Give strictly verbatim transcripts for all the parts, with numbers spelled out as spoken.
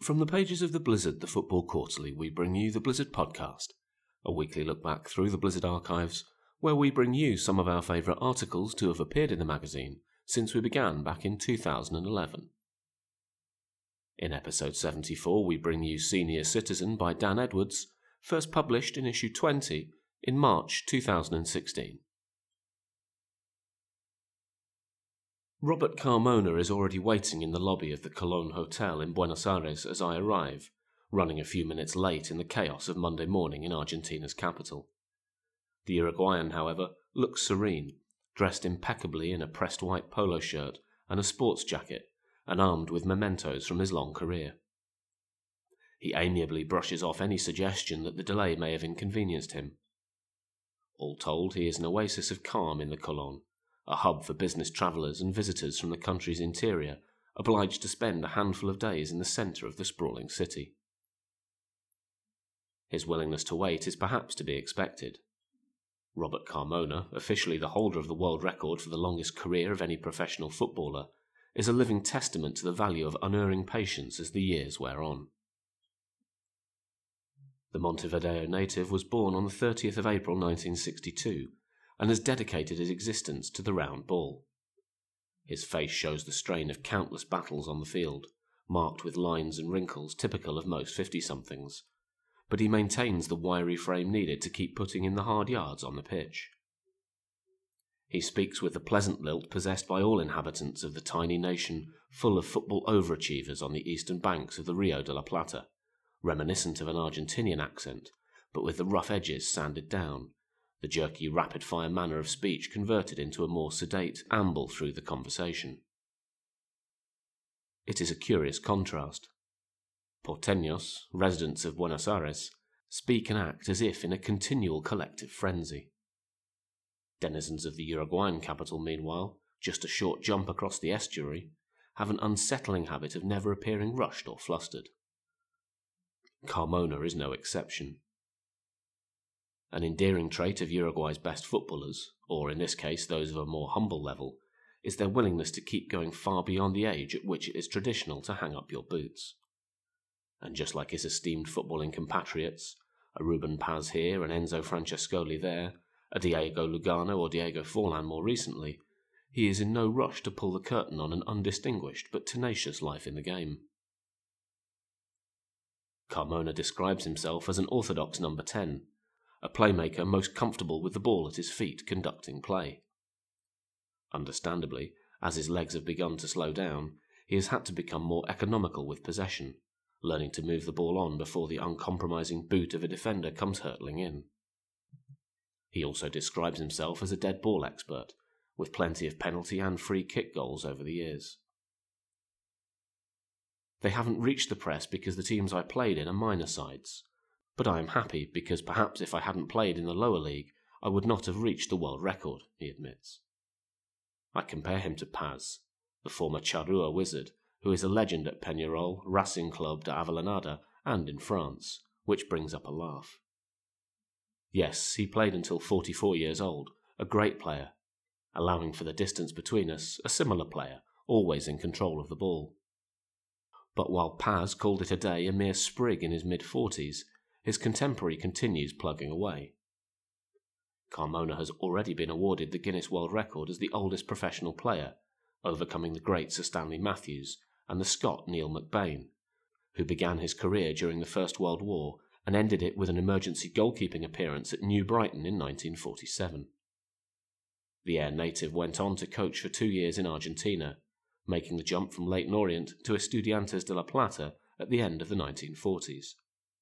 From the pages of the Blizzard, the Football Quarterly, we bring you the Blizzard Podcast, a weekly look back through the Blizzard archives, where we bring you some of our favourite articles to have appeared in the magazine since we began back in two thousand eleven. In episode seventy-four, we bring you Senior Citizen by Dan Edwards, first published in issue twenty in March two thousand sixteen. Robert Carmona is already waiting in the lobby of the Colón Hotel in Buenos Aires as I arrive, running a few minutes late in the chaos of Monday morning in Argentina's capital. The Uruguayan, however, looks serene, dressed impeccably in a pressed white polo shirt and a sports jacket, and armed with mementos from his long career. He amiably brushes off any suggestion that the delay may have inconvenienced him. All told, he is an oasis of calm in the Colón, a hub for business travellers and visitors from the country's interior, obliged to spend a handful of days in the centre of the sprawling city. His willingness to wait is perhaps to be expected. Robert Carmona, officially the holder of the world record for the longest career of any professional footballer, is a living testament to the value of unerring patience as the years wear on. The Montevideo native was born on the thirtieth of April nineteen sixty-two, and has dedicated his existence to the round ball. His face shows the strain of countless battles on the field, marked with lines and wrinkles typical of most fifty-somethings, but he maintains the wiry frame needed to keep putting in the hard yards on the pitch. He speaks with the pleasant lilt possessed by all inhabitants of the tiny nation full of football overachievers on the eastern banks of the Rio de la Plata, reminiscent of an Argentinian accent, but with the rough edges sanded down, the jerky, rapid-fire manner of speech converted into a more sedate amble through the conversation. It is a curious contrast. Porteños, residents of Buenos Aires, speak and act as if in a continual collective frenzy. Denizens of the Uruguayan capital, meanwhile, just a short jump across the estuary, have an unsettling habit of never appearing rushed or flustered. Carmona is no exception. An endearing trait of Uruguay's best footballers, or in this case those of a more humble level, is their willingness to keep going far beyond the age at which it is traditional to hang up your boots. And just like his esteemed footballing compatriots, a Ruben Paz here, an Enzo Francescoli there, a Diego Lugano or Diego Forlan more recently, he is in no rush to pull the curtain on an undistinguished but tenacious life in the game. Carmona describes himself as an orthodox number ten, a playmaker most comfortable with the ball at his feet conducting play. Understandably, as his legs have begun to slow down, he has had to become more economical with possession, learning to move the ball on before the uncompromising boot of a defender comes hurtling in. He also describes himself as a dead ball expert, with plenty of penalty and free kick goals over the years. They haven't reached the press because the teams I played in are minor sides, but I am happy because perhaps if I hadn't played in the lower league, I would not have reached the world record, he admits. I compare him to Paz, the former Charrua wizard, who is a legend at Peñarol, Racing Club de Avellaneda, and in France, which brings up a laugh. Yes, he played until forty-four years old, a great player, allowing for the distance between us, a similar player, always in control of the ball. But while Paz called it a day a mere sprig in his mid-forties, his contemporary continues plugging away. Carmona has already been awarded the Guinness World Record as the oldest professional player, overcoming the great Sir Stanley Matthews and the Scot Neil McBain, who began his career during the First World War and ended it with an emergency goalkeeping appearance at New Brighton in nineteen forty-seven. The Air native went on to coach for two years in Argentina, making the jump from Leyton Orient to Estudiantes de La Plata at the end of the nineteen forties.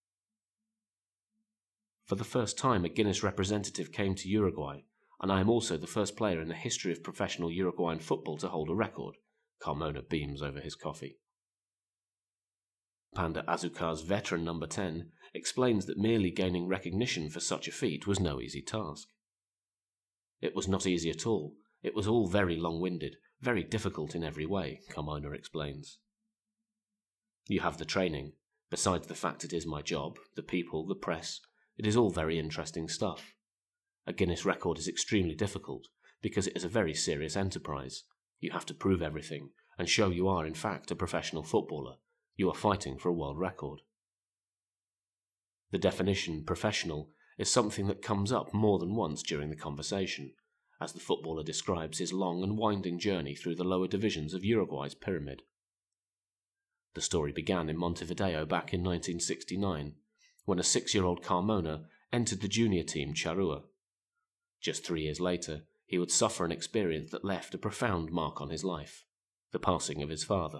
For the first time, a Guinness representative came to Uruguay, and I am also the first player in the history of professional Uruguayan football to hold a record. Carmona beams over his coffee. Panda Azucar's veteran number ten explains that merely gaining recognition for such a feat was no easy task. It was not easy at all. It was all very long-winded, very difficult in every way, Carmona explains. You have the training. Besides the fact it is my job, the people, the press, it is all very interesting stuff. A Guinness record is extremely difficult because it is a very serious enterprise. You have to prove everything and show you are in fact a professional footballer. You are fighting for a world record. The definition professional is something that comes up more than once during the conversation, as the footballer describes his long and winding journey through the lower divisions of Uruguay's pyramid. The story began in Montevideo back in nineteen sixty-nine, when a six-year-old Carmona entered the junior team Charrua. Just three years later, he would suffer an experience that left a profound mark on his life, the passing of his father.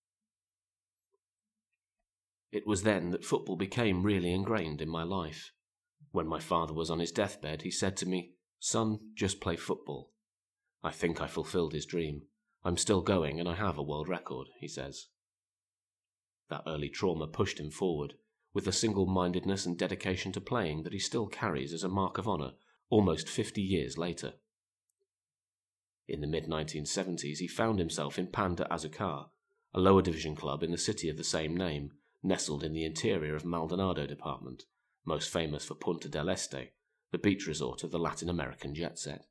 It was then that football became really ingrained in my life. When my father was on his deathbed, he said to me, "Son, just play football." I think I fulfilled his dream. I'm still going and I have a world record, he says. That early trauma pushed him forward, with the single-mindedness and dedication to playing that he still carries as a mark of honour almost fifty years later. In the mid nineteen seventies, he found himself in Pan de Azucar, a lower division club in the city of the same name, nestled in the interior of Maldonado department, most famous for Punta del Este, the beach resort of the Latin American jet set.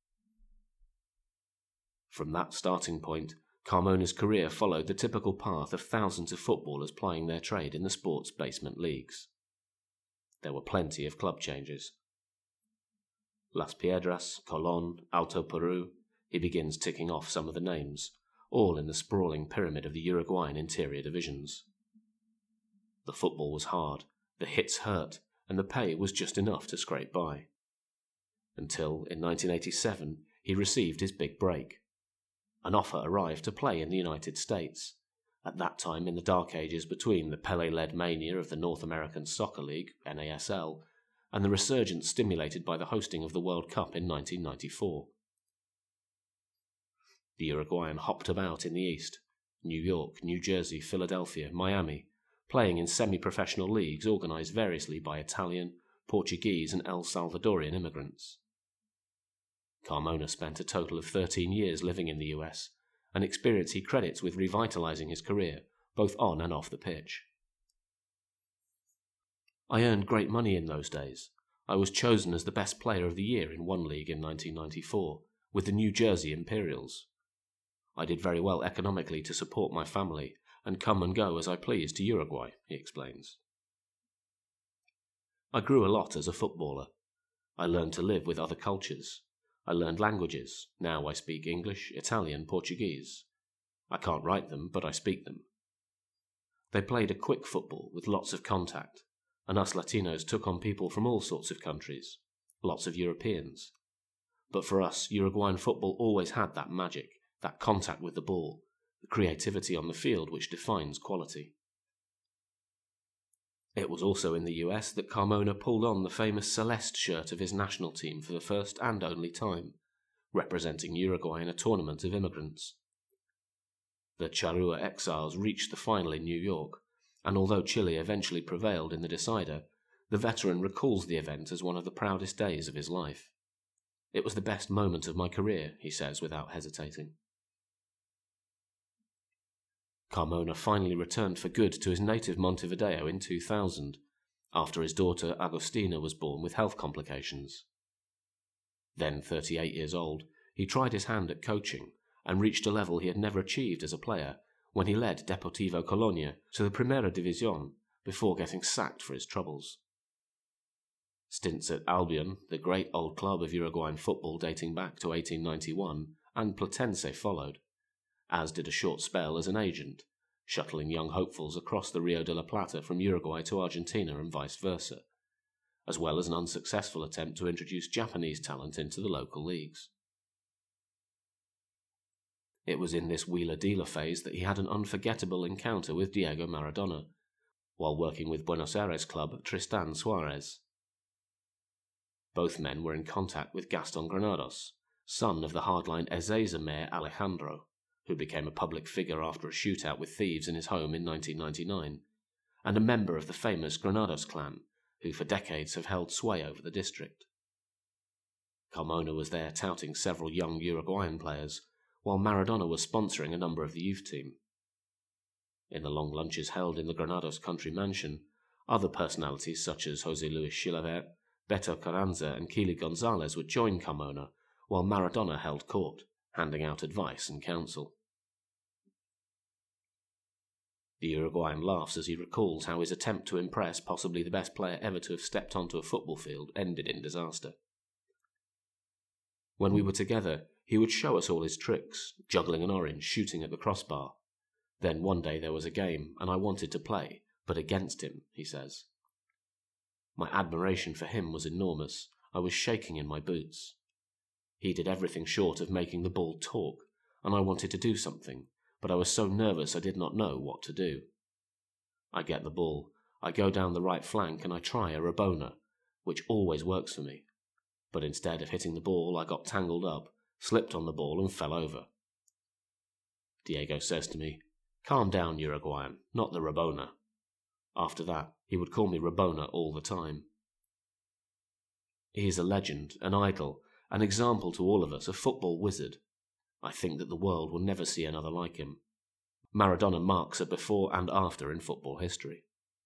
From that starting point, Carmona's career followed the typical path of thousands of footballers plying their trade in the sport's basement leagues. There were plenty of club changes. Las Piedras, Colón, Alto Peru, he begins ticking off some of the names, all in the sprawling pyramid of the Uruguayan interior divisions. The football was hard, the hits hurt, and the pay was just enough to scrape by. Until, in nineteen eighty-seven, he received his big break. An offer arrived to play in the United States, at that time in the dark ages between the Pelé-led mania of the North American Soccer League, N A S L, and the resurgence stimulated by the hosting of the World Cup in nineteen ninety-four. The Uruguayan hopped about in the East, New York, New Jersey, Philadelphia, Miami, playing in semi-professional leagues organised variously by Italian, Portuguese and El Salvadorian immigrants. Carmona spent a total of thirteen years living in the U S, an experience he credits with revitalising his career, both on and off the pitch. I earned great money in those days. I was chosen as the best player of the year in one league in nineteen ninety-four, with the New Jersey Imperials. I did very well economically to support my family and come and go as I pleased to Uruguay, he explains. I grew a lot as a footballer. I learned to live with other cultures. I learned languages. Now I speak English, Italian, Portuguese. I can't write them, but I speak them. They played a quick football with lots of contact, and us Latinos took on people from all sorts of countries, lots of Europeans. But for us, Uruguayan football always had that magic, that contact with the ball, the creativity on the field which defines quality. It was also in the U S that Carmona pulled on the famous Celeste shirt of his national team for the first and only time, representing Uruguay in a tournament of immigrants. The Charrua exiles reached the final in New York, and although Chile eventually prevailed in the decider, the veteran recalls the event as one of the proudest days of his life. It was the best moment of my career, he says without hesitating. Carmona finally returned for good to his native Montevideo in two thousand, after his daughter Agostina was born with health complications. Then thirty-eight years old, he tried his hand at coaching and reached a level he had never achieved as a player when he led Deportivo Colonia to the Primera División before getting sacked for his troubles. Stints at Albion, the great old club of Uruguayan football dating back to eighteen ninety-one, and Platense followed, as did a short spell as an agent, shuttling young hopefuls across the Rio de la Plata from Uruguay to Argentina and vice versa, as well as an unsuccessful attempt to introduce Japanese talent into the local leagues. It was in this wheeler-dealer phase that he had an unforgettable encounter with Diego Maradona, while working with Buenos Aires club Tristan Suarez. Both men were in contact with Gaston Granados, son of the hardline Ezeiza mayor Alejandro, who became a public figure after a shootout with thieves in his home in nineteen ninety-nine, and a member of the famous Granados clan, who for decades have held sway over the district. Carmona was there touting several young Uruguayan players, while Maradona was sponsoring a number of the youth team. In the long lunches held in the Granados country mansion, other personalities such as José Luis Chilavert, Beto Carranza and Kili Gonzalez would join Carmona, while Maradona held court, handing out advice and counsel. The Uruguayan laughs as he recalls how his attempt to impress possibly the best player ever to have stepped onto a football field ended in disaster. When we were together, he would show us all his tricks, juggling an orange, shooting at the crossbar. Then one day there was a game, and I wanted to play, but against him, he says. My admiration for him was enormous. I was shaking in my boots. He did everything short of making the ball talk, and I wanted to do something, but I was so nervous I did not know what to do. I get the ball, I go down the right flank and I try a Rabona, which always works for me. But instead of hitting the ball, I got tangled up, slipped on the ball and fell over. Diego says to me, "Calm down, Uruguayan, not the Rabona." After that, he would call me Rabona all the time. He is a legend, an idol, an example to all of us, a football wizard. I think that the world will never see another like him. Maradona marks a before and after in football history.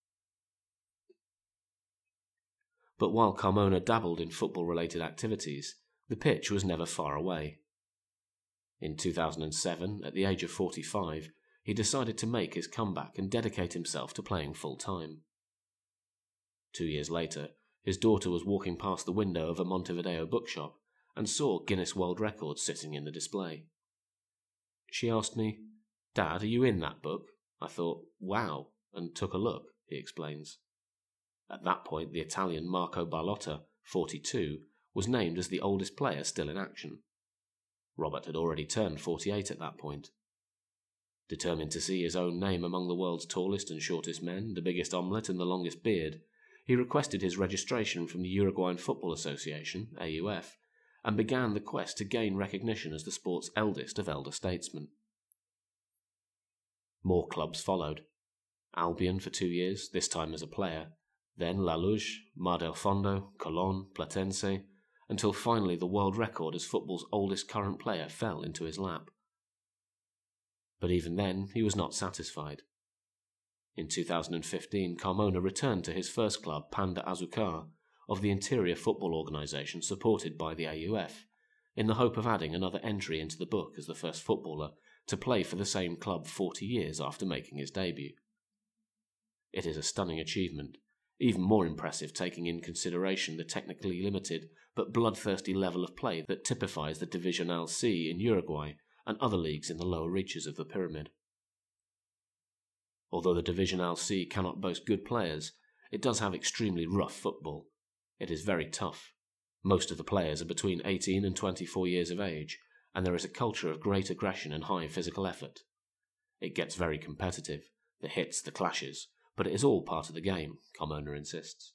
But while Carmona dabbled in football-related activities, the pitch was never far away. In two thousand seven, at the age of forty-five, he decided to make his comeback and dedicate himself to playing full-time. Two years later, his daughter was walking past the window of a Montevideo bookshop and saw Guinness World Records sitting in the display. She asked me, "Dad, are you in that book?" I thought, "Wow," and took a look, he explains. At that point, the Italian Marco Barlotta, forty-two, was named as the oldest player still in action. Robert had already turned forty-eight at that point. Determined to see his own name among the world's tallest and shortest men, the biggest omelette and the longest beard, he requested his registration from the Uruguayan Football Association, A U F, and began the quest to gain recognition as the sport's eldest of elder statesmen. More clubs followed. Albion for two years, this time as a player, then La Luz, Mar del Fondo, Colón, Platense, until finally the world record as football's oldest current player fell into his lap. But even then, he was not satisfied. In two thousand fifteen, Carmona returned to his first club, Pan de Azucar, of the Interior Football Organisation supported by the A U F, in the hope of adding another entry into the book as the first footballer to play for the same club forty years after making his debut. It is a stunning achievement, even more impressive taking in consideration the technically limited but bloodthirsty level of play that typifies the Divisional C in Uruguay and other leagues in the lower reaches of the pyramid. Although the Divisional C cannot boast good players, it does have extremely rough football. It is very tough. Most of the players are between eighteen and twenty-four years of age, and there is a culture of great aggression and high physical effort. It gets very competitive, the hits, the clashes, but it is all part of the game, Carmona insists.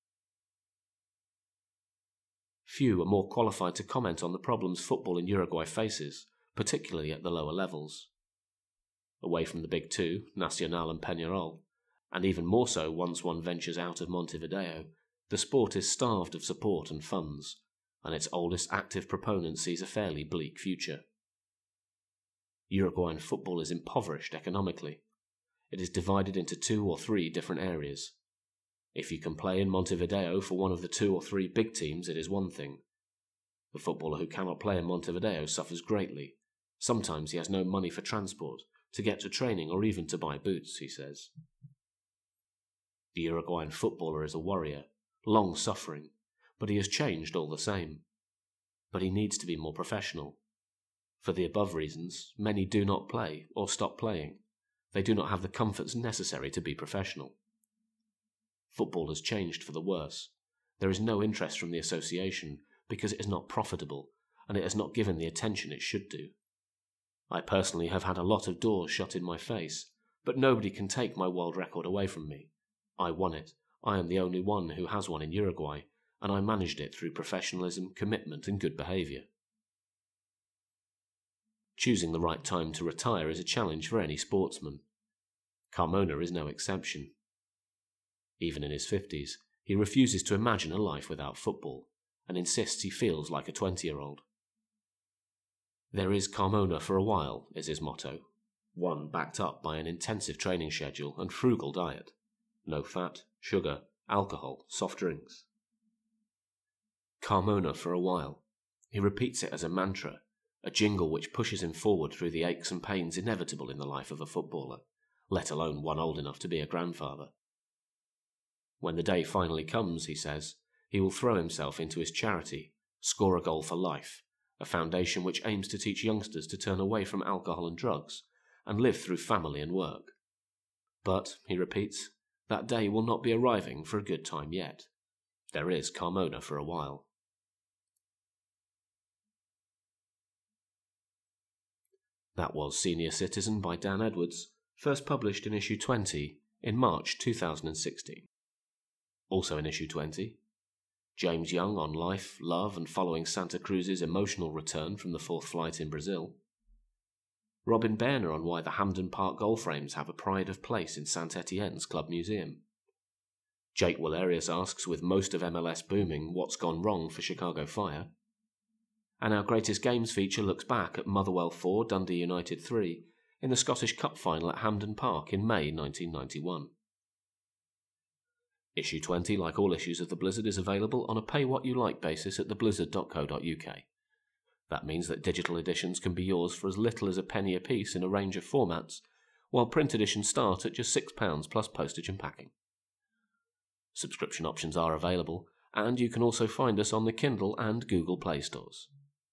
Few are more qualified to comment on the problems football in Uruguay faces, particularly at the lower levels. Away from the big two, Nacional and Peñarol, and even more so once one ventures out of Montevideo, the sport is starved of support and funds, and its oldest active proponent sees a fairly bleak future. Uruguayan football is impoverished economically. It is divided into two or three different areas. If you can play in Montevideo for one of the two or three big teams, it is one thing. The footballer who cannot play in Montevideo suffers greatly. Sometimes he has no money for transport, to get to training or even to buy boots, he says. The Uruguayan footballer is a warrior, long-suffering, but he has changed all the same. But he needs to be more professional. For the above reasons, many do not play or stop playing. They do not have the comforts necessary to be professional. Football has changed for the worse. There is no interest from the association because it is not profitable and it has not given the attention it should do. I personally have had a lot of doors shut in my face, but nobody can take my world record away from me. I won it. I am the only one who has one in Uruguay, and I managed it through professionalism, commitment, and good behaviour. Choosing the right time to retire is a challenge for any sportsman. Carmona is no exception. Even in his fifties, he refuses to imagine a life without football, and insists he feels like a twenty-year-old. There is Carmona for a while, is his motto, one backed up by an intensive training schedule and frugal diet. No fat, sugar, alcohol, soft drinks. Carmona for a while. He repeats it as a mantra, a jingle which pushes him forward through the aches and pains inevitable in the life of a footballer, let alone one old enough to be a grandfather. When the day finally comes, he says, he will throw himself into his charity, Score a Goal for Life, a foundation which aims to teach youngsters to turn away from alcohol and drugs and live through family and work. But, he repeats, that day will not be arriving for a good time yet. There is Carmona for a while. That was Senior Citizen by Dan Edwards, first published in issue twenty in March two thousand sixteen. Also in issue twenty, James Young on life, love and following Santa Cruz's emotional return from the fourth flight in Brazil. Robin Bairner on why the Hampden Park goal frames have a pride of place in Saint Etienne's club museum. Jake Wallerius asks, with most of M L S booming, what's gone wrong for Chicago Fire? And our Greatest Games feature looks back at Motherwell four, Dundee United three in the Scottish Cup final at Hampden Park in May nineteen ninety-one. Issue twenty, like all issues of The Blizzard, is available on a pay-what-you-like basis at the blizzard dot co dot uk. That means that digital editions can be yours for as little as a penny apiece in a range of formats, while print editions start at just six pounds plus postage and packing. Subscription options are available, and you can also find us on the Kindle and Google Play stores.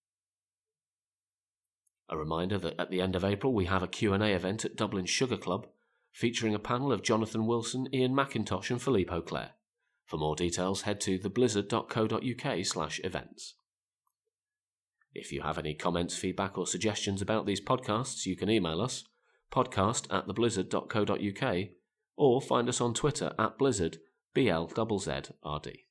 A reminder that at the end of April we have a Q and A event at Dublin Sugar Club, featuring a panel of Jonathan Wilson, Ian McIntosh and Philippe Auclair. For more details, head to the blizzard dot co dot uk slash events. If you have any comments, feedback or suggestions about these podcasts, you can email us, podcast at the blizzard dot co dot uk, or find us on Twitter at blizzard, B L Z Z R D.